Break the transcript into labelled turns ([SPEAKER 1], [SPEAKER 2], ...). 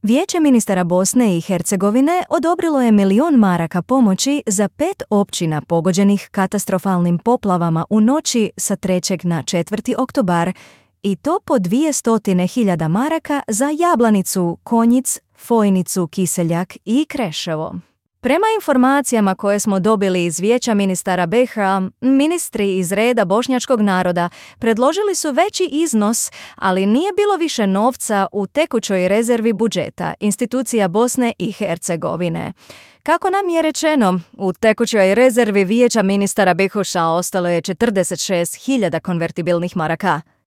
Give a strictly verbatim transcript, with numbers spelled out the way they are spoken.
[SPEAKER 1] Vijeće ministara Bosne i Hercegovine odobrilo je milion maraka pomoći za pet općina pogođenih katastrofalnim poplavama u noći sa trećeg na četvrti oktobar i to po dvije stotine hiljada maraka za Jablanicu, Konjic, Fojnicu, Kiseljak i Kreševo. Prema informacijama koje smo dobili iz Vijeća ministara B iH, ministri iz reda bošnjačkog naroda predložili su veći iznos, ali nije bilo više novca u tekućoj rezervi budžeta institucija Bosne i Hercegovine. Kako nam je rečeno, u tekućoj rezervi Vijeća ministara B iH ostalo je četrdeset šest hiljada konvertibilnih maraka.